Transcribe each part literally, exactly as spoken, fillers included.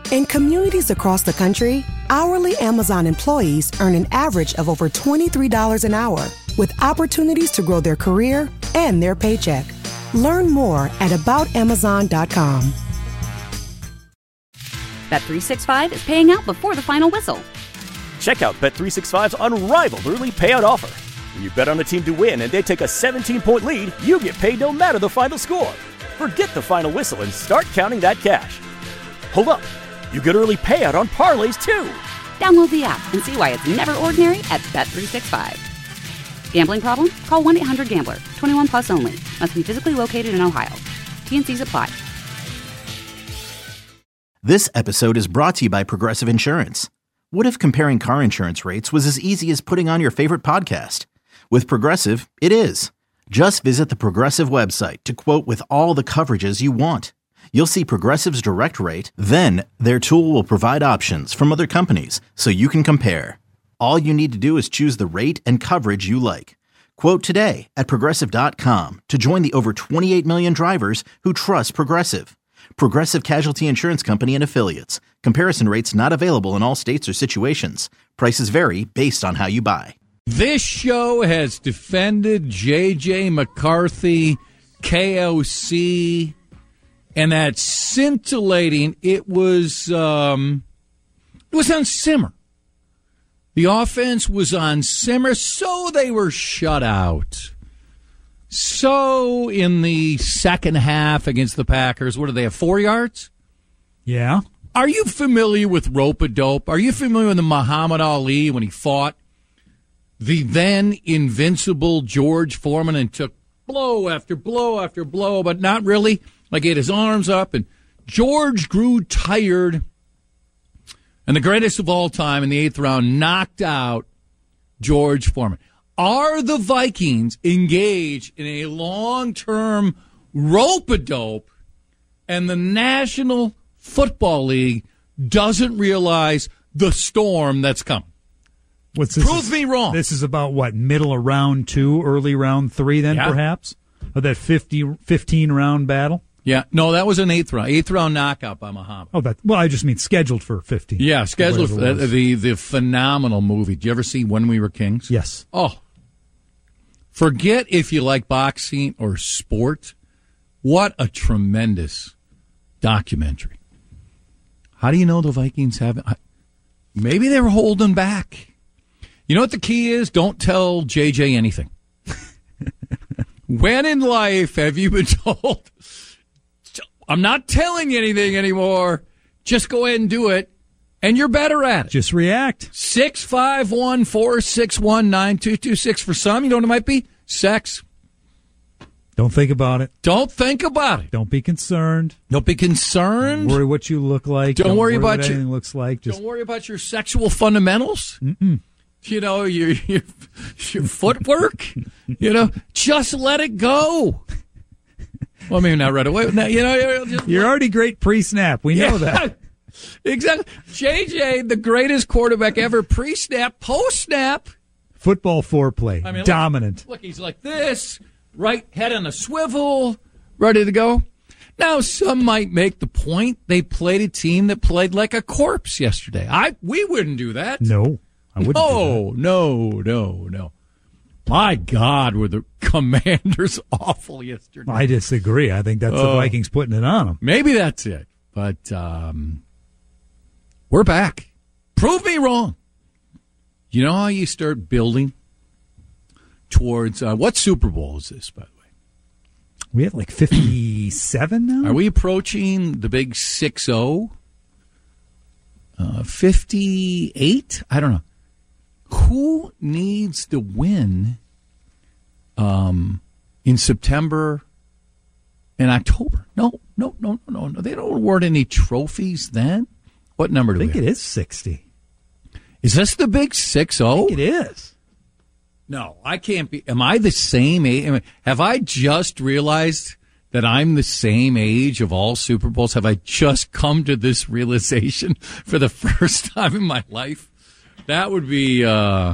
In communities across the country, hourly Amazon employees earn an average of over twenty-three dollars an hour, with opportunities to grow their career and their paycheck. Learn more at about amazon dot com. Bet three sixty-five is paying out before the final whistle. Check out Bet three sixty-five's unrivaled early payout offer. When you bet on a team to win and they take a seventeen-point lead, you get paid no matter the final score. Forget the final whistle and start counting that cash. Hold up. You get early payout on parlays, too. Download the app and see why it's never ordinary at Bet three sixty-five. Gambling problem? Call one eight hundred gambler. twenty-one plus only. Must be physically located in Ohio. T and C's apply. This episode is brought to you by Progressive Insurance. What if comparing car insurance rates was as easy as putting on your favorite podcast? With Progressive, it is. Just visit the Progressive website to quote with all the coverages you want. You'll see Progressive's direct rate, then their tool will provide options from other companies so you can compare. All you need to do is choose the rate and coverage you like. Quote today at progressive dot com to join the over twenty-eight million drivers who trust Progressive. Progressive Casualty Insurance Company and Affiliates. Comparison rates not available in all states or situations. Prices vary based on how you buy. This show has defended J J McCarthy, K O C, and that scintillating, it was um, it was on simmer. The offense was on simmer, so they were shut out. So in the second half against the Packers, what do they have, four yards? Yeah. Are you familiar with rope-a-dope? Are you familiar with the Muhammad Ali when he fought the then invincible George Foreman and took blow after blow after blow, but not really? Like he had his arms up, and George grew tired, and the greatest of all time in the eighth round knocked out George Foreman. Are the Vikings engaged in a long-term rope-a-dope, and the National Football League doesn't realize the storm that's come? What's this Prove is, me wrong. This is about, what, middle of round two, early round three then, yeah. perhaps? Of that fifty, fifteen-round battle? Yeah, no, that was an eighth round, eighth round knockout by Muhammad. Oh, that. Well, I just mean scheduled for fifteen. Yeah, scheduled for the, the the phenomenal movie. Did you ever see When We Were Kings? Yes. Oh, forget if you like boxing or sport. What a tremendous documentary. How do you know the Vikings haven't? Maybe they were holding back. You know what the key is? Don't tell J J anything. When in life have you been told, I'm not telling you anything anymore, just go ahead and do it, and you're better at it? Just react. six five one, four six one, nine two two six. For some, you know what it might be? Sex. Don't think about it. Don't think about it. Don't be concerned. Don't be concerned. Don't worry what you look like. Don't, Don't worry, worry about what your, anything looks like. Just Don't worry about your sexual fundamentals. Mm-mm. You know, your, your your footwork. You know, just let it go. Well, maybe not right away. Now, you know, you're, just, you're already great pre-snap. We know yeah, that. Exactly. J J, the greatest quarterback ever, pre-snap, post-snap. Football foreplay. I mean, dominant. Look, look, he's like this, right head on a swivel, ready to go. Now, some might make the point they played a team that played like a corpse yesterday. I We wouldn't do that. No, I wouldn't no, do that. No, no, no. My God, were the Commanders awful yesterday. I disagree. I think that's uh, the Vikings putting it on them. Maybe that's it. But um, we're back. Prove me wrong. You know how you start building towards uh, what Super Bowl is this, by the way? We have like fifty-seven now? Are we approaching the big six oh? Uh, fifty-eight? I don't know. Who needs to win um, in September and October? No, no, no, no, no. They don't award any trophies then. What number do we have? I think it is sixty. Is this the big six oh? I think it is. No, I can't be. Am I the same age? Have I just realized that I'm the same age of all Super Bowls? Have I just come to this realization for the first time in my life? That would be, uh,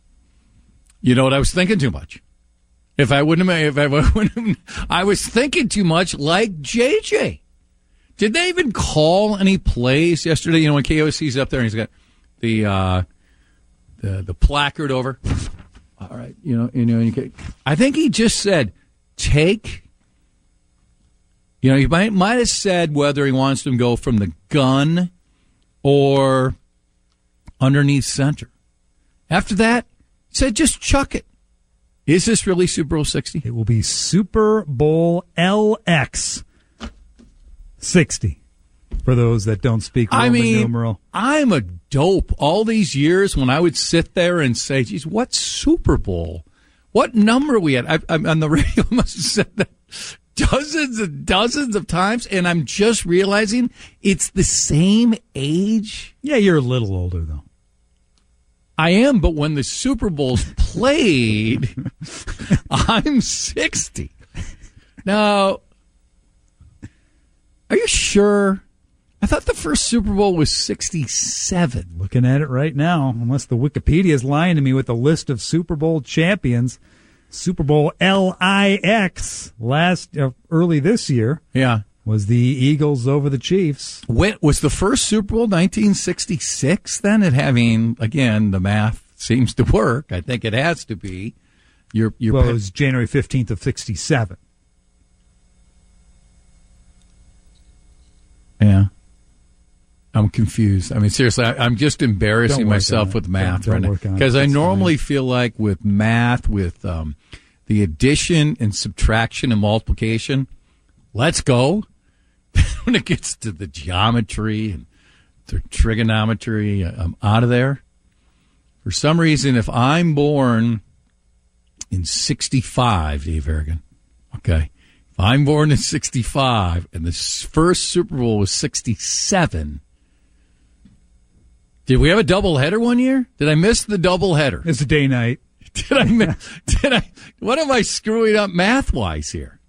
you know what, I was thinking too much. If I wouldn't have, if I wouldn't have, I was thinking too much like J J. Did they even call any plays yesterday? You know, when K O C's up there and he's got the uh, the the placard over. All right, you know, you know, you can, I think he just said, take. You know, he might might have said whether he wants them to go from the gun or underneath center. After that, he said, just chuck it. Is this really Super Bowl sixty? It will be Super Bowl L X sixty. For those that don't speak Roman I mean, numeral. I'm a dope. All these years when I would sit there and say, geez, what Super Bowl? What number we had? I, I'm on the radio. I must have said that dozens and dozens of times, and I'm just realizing it's the same age. Yeah, you're a little older, though. I am, but when the Super Bowl's played, I'm sixty. Now, are you sure? I thought the first Super Bowl was sixty-seven. Looking at it right now, unless the Wikipedia is lying to me with a list of Super Bowl champions. Super Bowl L I X last uh, early this year. Yeah. Was the Eagles over the Chiefs. When, was the first Super Bowl nineteen sixty-six then? It having, again, the math seems to work. I think it has to be. Your, your well, it was January fifteenth of sixty-seven. Yeah. I'm confused. I mean, seriously, I, I'm just embarrassing myself with math don't, don't right now. Because I normally fine. feel like with math, with um, the addition and subtraction and multiplication, let's go. When it gets to the geometry and the trigonometry, I'm out of there. For some reason, if I'm born in sixty-five, Dave Harrigan, okay, if I'm born in sixty-five and the first Super Bowl was sixty-seven, did we have a doubleheader one year? Did I miss the doubleheader? It's a day night. Did I miss, did I, what am I screwing up math-wise here?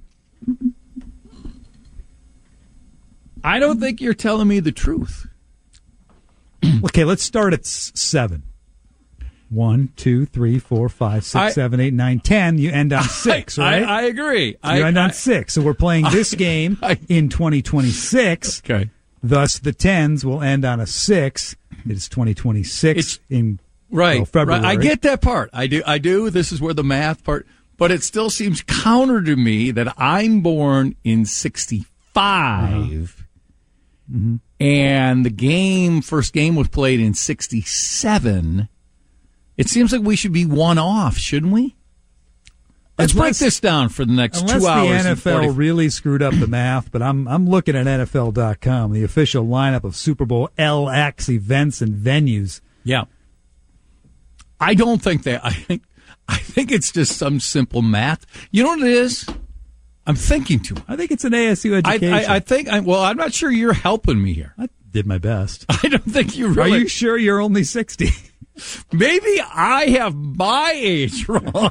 I don't think you're telling me the truth. Okay, let's start at s- seven. One, two, three, four, five, six, I, seven, eight, nine, ten. You end on six, I, right? I, I agree. So you I, end on I, six. So we're playing this I, game I, in twenty twenty-six. Okay. Thus, the tens will end on a six. It's twenty twenty-six it's, in right, well, February. Right. I get that part. I do. I do. This is where the math part. But it still seems counter to me that I'm born in sixty-five. Uh-huh. Mm-hmm. And the game, first game was played in sixty-seven. It seems like we should be one off, shouldn't we? Let's unless, break this down for the next two hours. Unless the N F L really screwed up the math, but I'm I'm looking at N F L dot com, the official lineup of Super Bowl L X events and venues. Yeah. I don't think that. I think I think it's just some simple math. You know what it is? I'm thinking too much. I think it's an A S U education. I, I, I think, I, well, I'm not sure you're helping me here. I did my best. I don't think you really. Are you sure you're only sixty? Maybe I have my age wrong.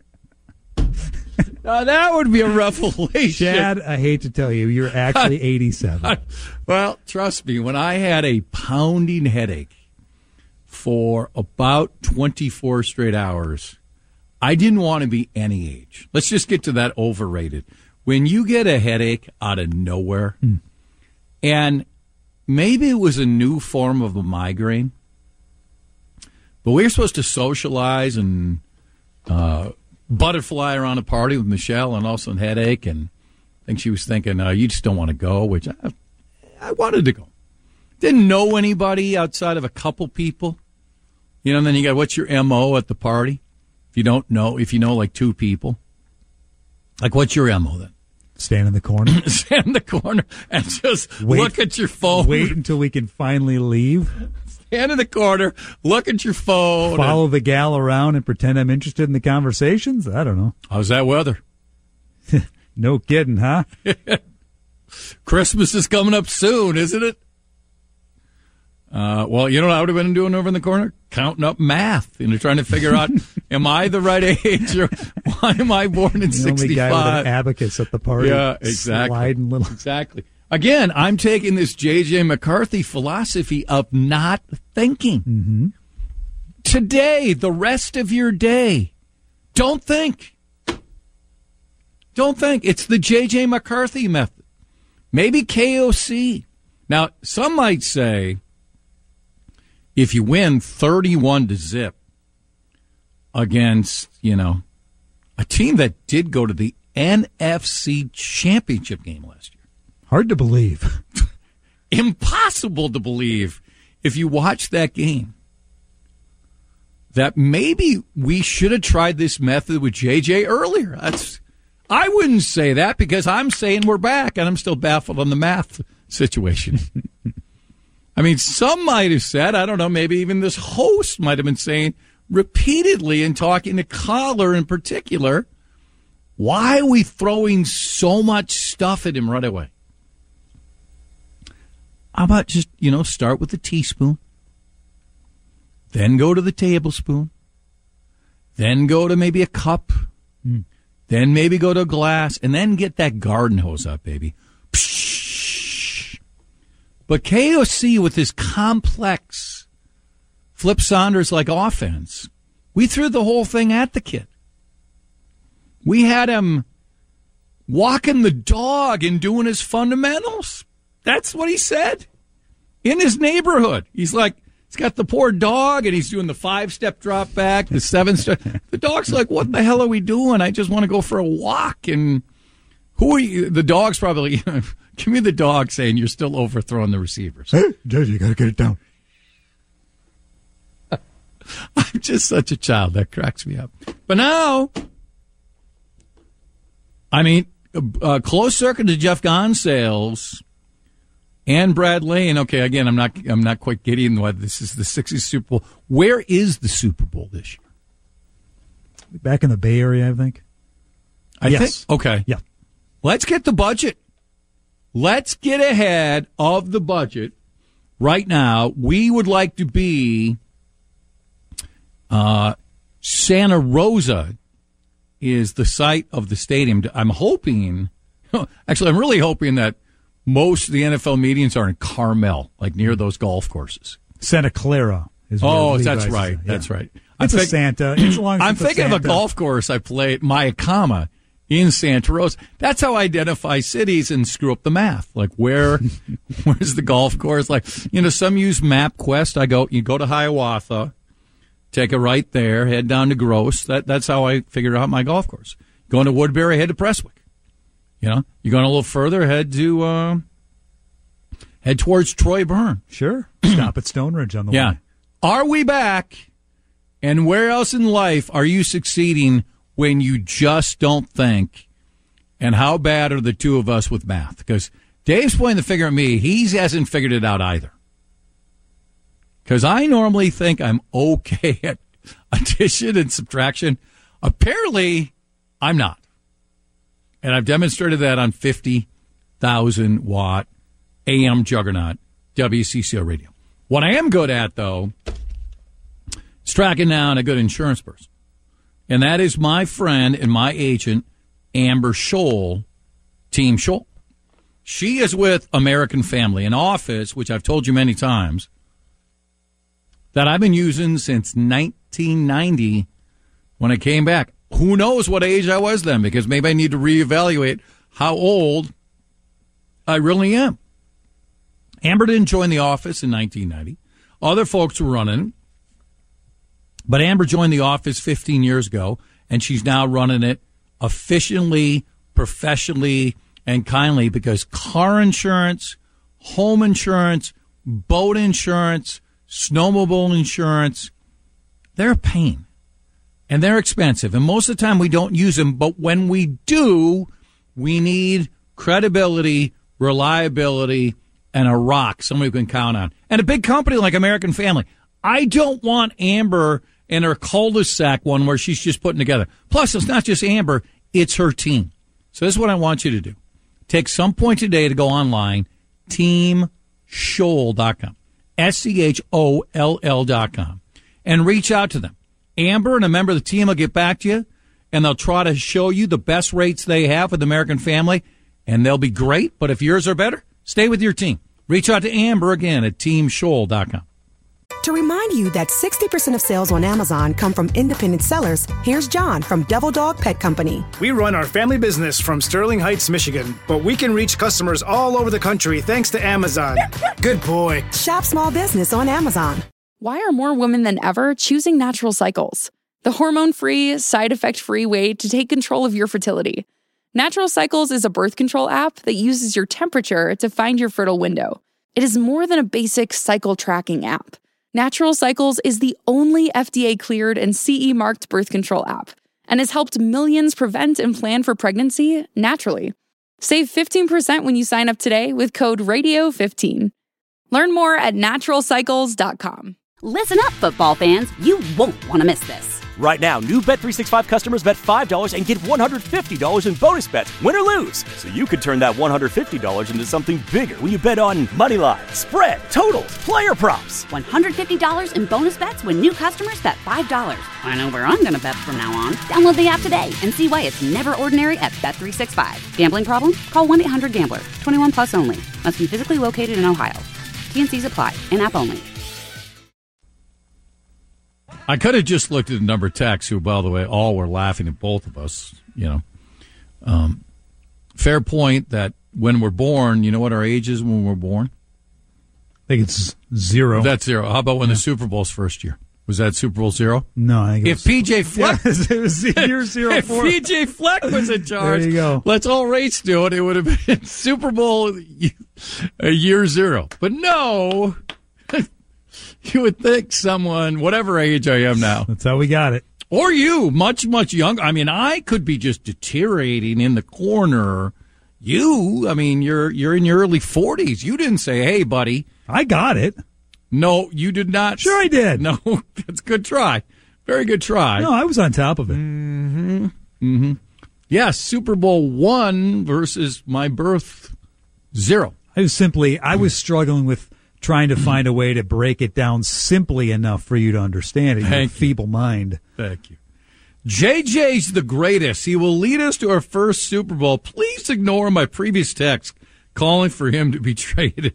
Now, that would be a revelation. Chad, I hate to tell you, you're actually eighty-seven. Well, trust me, when I had a pounding headache for about twenty-four straight hours, I didn't want to be any age. Let's just get to that overrated. When you get a headache out of nowhere, mm. and maybe it was a new form of a migraine, but we were supposed to socialize and uh, butterfly around a party with Michelle and also a headache, and I think she was thinking, uh, you just don't want to go, which I, I wanted to go. Didn't know anybody outside of a couple people. You know, and then you got, what's your M O at the party? If you don't know, if you know like two people. Like, what's your M O then? Stand in the corner. Stand in the corner and just wait, look at your phone. Wait until we can finally leave. Stand in the corner, look at your phone. Follow and, the gal around and pretend I'm interested in the conversations? I don't know. How's that weather? No kidding, huh? Christmas is coming up soon, isn't it? Uh, well, you know what I would have been doing over in the corner? Counting up math. You know, trying to figure out, am I the right age or why am I born in sixty-five? The only guy with an abacus at the party. Yeah, exactly. Sliding little. Exactly. Again, I'm taking this J J. McCarthy philosophy of not thinking. Mm-hmm. Today, the rest of your day, don't think. Don't think. It's the J J. McCarthy method. Maybe K O C. Now, some might say if you win thirty-one to zip against, you know, a team that did go to the N F C Championship game last year. Hard to believe. Impossible to believe if you watch that game. That maybe we should have tried this method with J J earlier. That's, I wouldn't say that because I'm saying we're back, and I'm still baffled on the math situation. I mean, some might have said, I don't know, maybe even this host might have been saying repeatedly and talking to Collar in particular, why are we throwing so much stuff at him right away? How about just, you know, start with the teaspoon, then go to the tablespoon, then go to maybe a cup, mm. then maybe go to a glass, and then get that garden hose up, baby. Psh. But K O C with this complex Flip Saunders-like offense, we threw the whole thing at the kid. We had him walking the dog and doing his fundamentals. That's what he said. In his neighborhood. He's like, he's got the poor dog, and he's doing the five-step drop back, the seven-step. The dog's like, what the hell are we doing? I just want to go for a walk. And who are you? The dog's probably, give me the dog saying you're still overthrowing the receivers. Hey, Judge, you got to get it down. I'm just such a child. That cracks me up. But now, I mean, uh, close circuit to Jeff Gonsalves and Brad Lane. Okay, again, I'm not I'm not quite getting why this is the sixties Super Bowl. Where is the Super Bowl this year? Back in the Bay Area, I think. I yes. think. Okay. Yeah. Let's get the budget. Let's get ahead of the budget right now. We would like to be uh, Santa Rosa is the site of the stadium. I'm hoping, actually, I'm really hoping that most of the N F L meetings are in Carmel, like near those golf courses. Santa Clara is where Oh, Levi's that's is. right. Yeah. That's right. It's I'm a think, Santa. It's a long I'm thinking of a golf course I played, Mayakama, in Santa Rosa. That's how I identify cities and screw up the math. Like, where, where's the golf course? Like, you know, some use MapQuest. I go, you go to Hiawatha, take a right there, head down to Gross. That, that's how I figured out my golf course. Going to Woodbury, head to Prestwick. You know, you're going a little further, head to, uh, head towards Troy Burn. Sure. Stop at Stone Ridge on the yeah. way. Are we back? And where else in life are you succeeding when you just don't think? And how bad are the two of us with math? Because Dave's pointing the finger at me. He hasn't figured it out either. Because I normally think I'm okay at addition and subtraction. Apparently, I'm not. And I've demonstrated that on fifty thousand watt A M juggernaut W C C O radio. What I am good at, though, is tracking down a good insurance person. And that is my friend and my agent, Amber Scholl, Team Scholl. She is with American Family, an office, which I've told you many times, that I've been using since nineteen ninety when I came back. Who knows what age I was then, because maybe I need to reevaluate how old I really am. Amber didn't join the office in nineteen ninety. Other folks were running it. But Amber joined the office fifteen years ago, and she's now running it efficiently, professionally, and kindly, because car insurance, home insurance, boat insurance, snowmobile insurance, they're a pain. And they're expensive. And most of the time we don't use them. But when we do, we need credibility, reliability, and a rock, somebody we can count on. And a big company like American Family. I don't want Amber and her cul-de-sac one where she's just putting together. Plus, it's not just Amber, it's her team. So this is what I want you to do. Take some point today to go online, team scholl dot com, S C H O L L dot com, and reach out to them. Amber and a member of the team will get back to you, and they'll try to show you the best rates they have with American Family, and they'll be great. But if yours are better, stay with your team. Reach out to Amber again at team scholl dot com. To remind you that sixty percent of sales on Amazon come from independent sellers, here's John from Devil Dog Pet Company. We run our family business from Sterling Heights, Michigan, but we can reach customers all over the country thanks to Amazon. Good boy. Shop small business on Amazon. Why are more women than ever choosing Natural Cycles? The hormone-free, side-effect-free way to take control of your fertility. Natural Cycles is a birth control app that uses your temperature to find your fertile window. It is more than a basic cycle tracking app. Natural Cycles is the only F D A-cleared and C E-marked birth control app and has helped millions prevent and plan for pregnancy naturally. Save fifteen percent when you sign up today with code radio fifteen. Learn more at natural cycles dot com. Listen up, football fans. You won't want to miss this. Right now, new Bet three sixty-five customers bet five dollars and get one hundred fifty dollars in bonus bets, win or lose. So you could turn that one hundred fifty dollars into something bigger when you bet on money line, spread, totals, player props. one hundred fifty dollars in bonus bets when new customers bet five dollars. I know where I'm going to bet from now on. Download the app today and see why it's never ordinary at Bet three sixty-five. Gambling problem? Call one eight hundred gambler. twenty-one plus only. Must be physically located in Ohio. T N Cs apply. In-app only. I could have just looked at the number of texts who, by the way, all were laughing at both of us, you know. Um, fair point that when we're born, you know what our age is when we're born? I think it's zero. That's zero. How about when yeah. the Super Bowl's first year? Was that Super Bowl zero? No, I think it if was, P J Fleck, yeah, it was year zero if four. P J Fleck was in charge, there you go. Let's all race do it. It would have been Super Bowl a year zero. But no, you would think someone, whatever age I am now. That's how we got it. Or you, much, much younger. I mean, I could be just deteriorating in the corner. You, I mean, you're you're in your early forties. You didn't say, hey, buddy. I got it. No, you did not. Sure I did. No, that's a good try. Very good try. No, I was on top of it. Mm-hmm. Mm-hmm. Yes, Super Bowl one versus my birth zero. I was simply, I was struggling with trying to find a way to break it down simply enough for you to understand it. Your Thank feeble you. mind. Thank you. J J's the greatest. He will lead us to our first Super Bowl. Please ignore my previous text calling for him to be traded.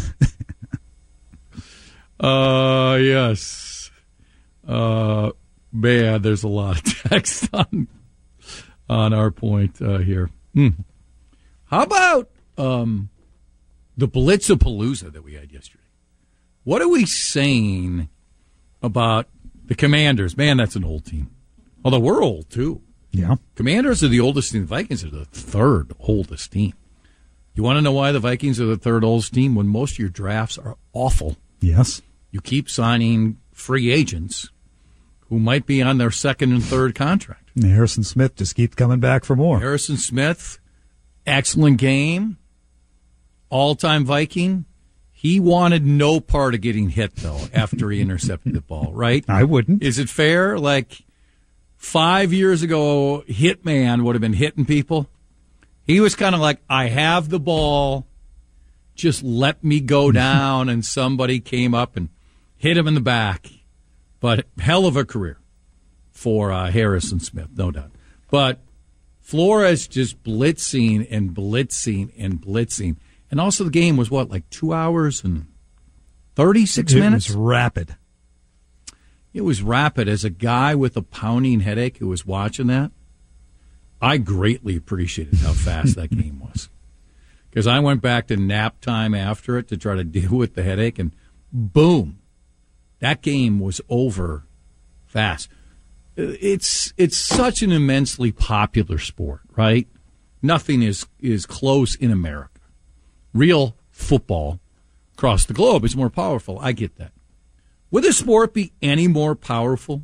uh, yes. Uh, man, there's a lot of text on, on our point uh, here. Hmm. How about um, the Blitzapalooza that we had yesterday? What are we saying about the Commanders? Man, that's an old team. Although we're old, too. Yeah. Commanders are the oldest team. The Vikings are the third oldest team. You want to know why the Vikings are the third oldest team? When most of your drafts are awful. Yes. You keep signing free agents who might be on their second and third contract. And Harrison Smith just keeps coming back for more. Harrison Smith, excellent game. All-time Viking. He wanted no part of getting hit, though, after he intercepted the ball, right? I wouldn't. Is it fair? Like, five years ago, Hitman would have been hitting people. He was kind of like, I have the ball, just let me go down, and somebody came up and hit him in the back. But hell of a career for uh, Harrison Smith, no doubt. But Flores just blitzing and blitzing and blitzing. And also the game was, what, like two hours and thirty-six it minutes? It was rapid. It was rapid. As a guy with a pounding headache who was watching that, I greatly appreciated how fast that game was. Because I went back to nap time after it to try to deal with the headache, and boom, that game was over fast. It's it's such an immensely popular sport, right? Nothing is, is close in America. Real football across the globe is more powerful. I get that. Would the sport be any more powerful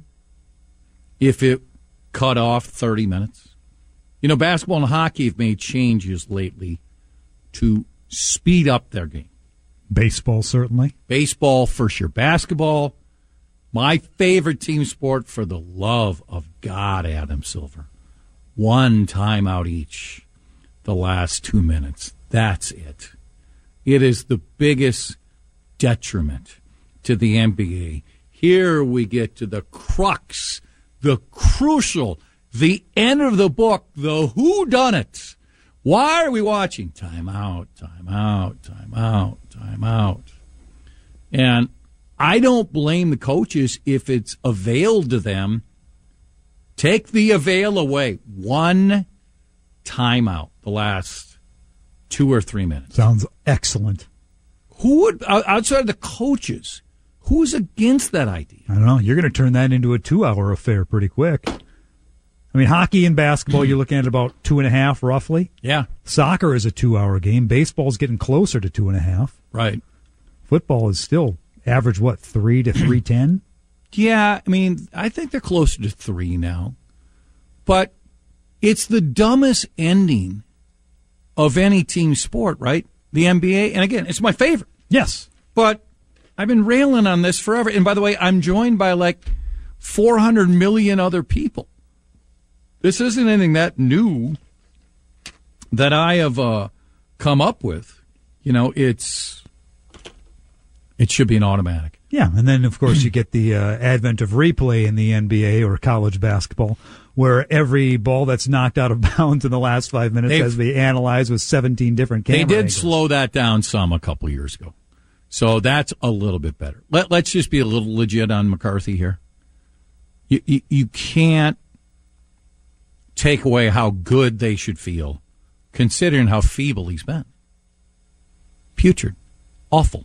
if it cut off thirty minutes? You know, basketball and hockey have made changes lately to speed up their game. Baseball, certainly. Baseball, for sure. Basketball, my favorite team sport, for the love of God, Adam Silver. One timeout each the last two minutes. That's it. It is the biggest detriment to the N B A. Here we get to the crux, the crucial, the end of the book, the whodunit. Why are we watching? Time out, time out, time out, time out. And I don't blame the coaches if it's availed to them. Take the avail away. One timeout the last two or three minutes. Sounds excellent. Who would, outside of the coaches, who's against that idea? I don't know. You're going to turn that into a two-hour affair pretty quick. I mean, hockey and basketball, you're looking at about two and a half, roughly. Yeah. Soccer is a two-hour game. Baseball's getting closer to two and a half. Right. Football is still average, what, three to three ten? Yeah, I mean, I think they're closer to three now. But it's the dumbest ending of any team sport, right? The N B A. And again, it's my favorite. Yes. But I've been railing on this forever. And by the way, I'm joined by like four hundred million other people. This isn't anything that new that I have uh, come up with. You know, it's it should be an automatic. Yeah, and then, of course, you get the uh, advent of replay in the N B A or college basketball, where every ball that's knocked out of bounds in the last five minutes They've, has to be analyzed with seventeen different camera They did angles. slow that down some a couple years ago. So that's a little bit better. Let, let's just be a little legit on McCarthy here. You, you, you can't take away how good they should feel, considering how feeble he's been. Putrid. Awful.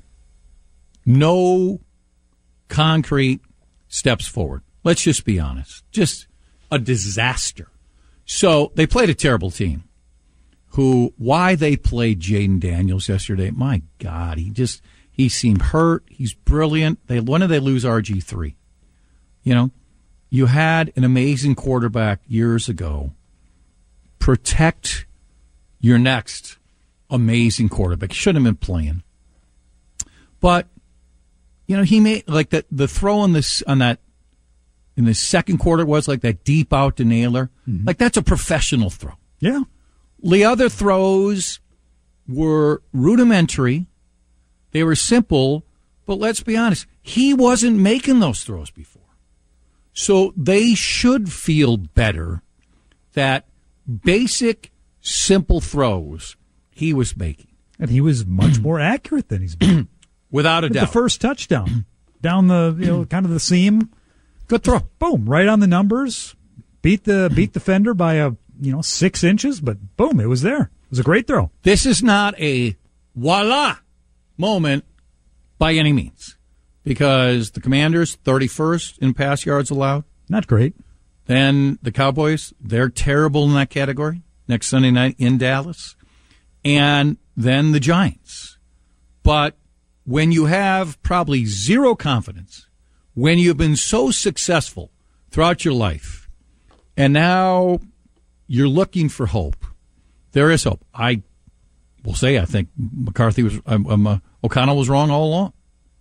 No concrete steps forward. Let's just be honest. Just a disaster. So they played a terrible team. Who, why they played Jaden Daniels yesterday, my God, he just, he seemed hurt. He's brilliant. They, when did they lose R G three? You know, you had an amazing quarterback years ago. Protect your next amazing quarterback. He shouldn't have been playing. But, you know, he made, like, the, the throw on this, on that, in the second quarter was like that deep out to Naylor. Mm-hmm. Like, that's a professional throw. Yeah. The other throws were rudimentary. They were simple, but let's be honest, he wasn't making those throws before. So they should feel better that basic, simple throws he was making. And he was much more accurate than he's been. Without a With doubt. The first touchdown, down the, you know, kind of the seam. Good throw. Boom, right on the numbers. Beat the beat the fender by a, you know, six inches, but boom, it was there. It was a great throw. This is not a voila moment by any means, because the Commanders, thirty-first in pass yards allowed. Not great. Then the Cowboys, they're terrible in that category next Sunday night in Dallas. And then the Giants. But when you have probably zero confidence, when you've been so successful throughout your life, and now you're looking for hope, there is hope. I will say I think McCarthy was, um, um, uh, O'Connell was wrong all along.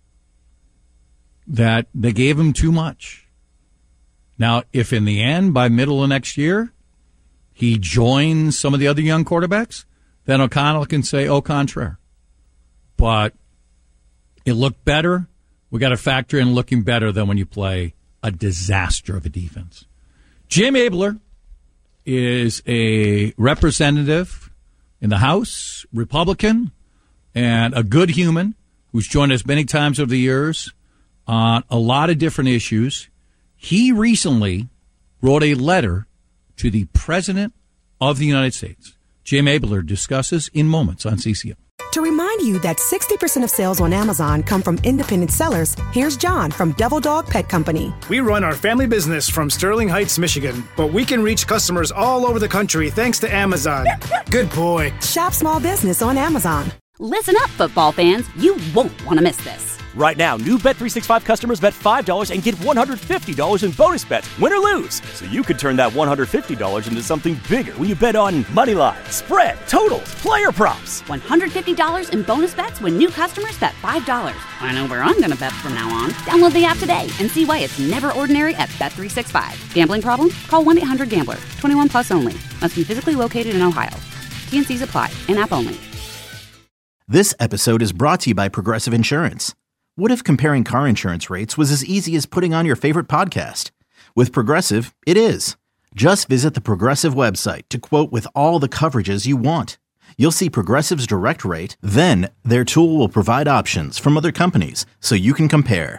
That they gave him too much. Now, if in the end, by middle of next year, he joins some of the other young quarterbacks, then O'Connell can say au contraire. But it looked better. We got to factor in looking better than when you play a disaster of a defense. Jim Abler is a representative in the House, Republican, and a good human who's joined us many times over the years on a lot of different issues. He recently wrote a letter to the President of the United States. Jim Abler discusses in moments on C C M. To remind you that sixty percent of sales on Amazon come from independent sellers, here's John from Devil Dog Pet Company. We run our family business from Sterling Heights, Michigan, but we can reach customers all over the country thanks to Amazon. Good boy. Shop small business on Amazon. Listen up, football fans. You won't want to miss this. Right now, new Bet three sixty-five customers bet five dollars and get one hundred fifty dollars in bonus bets, win or lose. So you could turn that one hundred fifty dollars into something bigger when you bet on money line, spread, totals, player props. one hundred fifty dollars in bonus bets when new customers bet five dollars. I know where I'm going to bet from now on. Download the app today and see why it's never ordinary at Bet three sixty-five. Gambling problem? Call one eight hundred gambler. twenty-one plus only. Must be physically located in Ohio. T and C's apply. In-app only. This episode is brought to you by Progressive Insurance. What if comparing car insurance rates was as easy as putting on your favorite podcast? With Progressive, it is. Just visit the Progressive website to quote with all the coverages you want. You'll see Progressive's direct rate, then their tool will provide options from other companies so you can compare.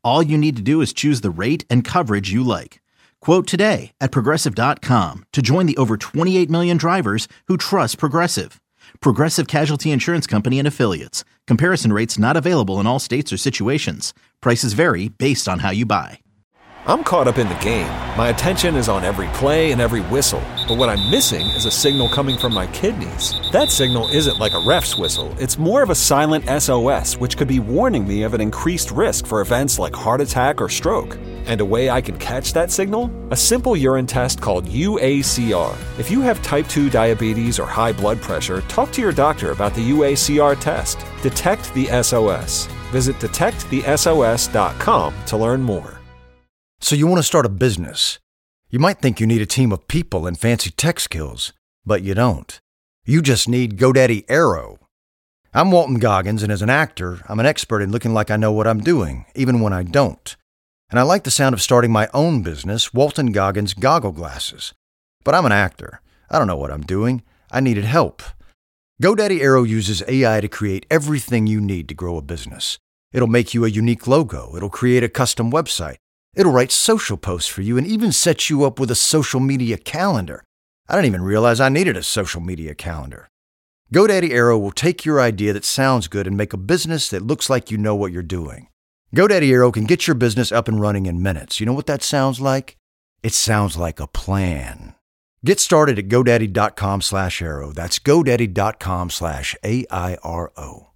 All you need to do is choose the rate and coverage you like. Quote today at Progressive dot com to join the over twenty-eight million drivers who trust Progressive. Progressive Casualty Insurance Company and Affiliates. Comparison rates not available in all states or situations. Prices vary based on how you buy. I'm caught up in the game. My attention is on every play and every whistle. But what I'm missing is a signal coming from my kidneys. That signal isn't like a ref's whistle. It's more of a silent S O S, which could be warning me of an increased risk for events like heart attack or stroke. And a way I can catch that signal? A simple urine test called U A C R. If you have type two diabetes or high blood pressure, talk to your doctor about the U A C R test. Detect the S O S. Visit detect the S O S dot com to learn more. So you want to start a business. You might think you need a team of people and fancy tech skills, but you don't. You just need GoDaddy Aero. I'm Walton Goggins, and as an actor, I'm an expert in looking like I know what I'm doing, even when I don't. And I like the sound of starting my own business, Walton Goggins Goggle Glasses. But I'm an actor. I don't know what I'm doing. I needed help. GoDaddy Aero uses A I to create everything you need to grow a business. It'll make you a unique logo. It'll create a custom website. It'll write social posts for you and even set you up with a social media calendar. I didn't even realize I needed a social media calendar. GoDaddy Aero will take your idea that sounds good and make a business that looks like you know what you're doing. GoDaddy Aero can get your business up and running in minutes. You know what that sounds like? It sounds like a plan. Get started at GoDaddy dot com slash Aero. That's GoDaddy dot com slash A I R O.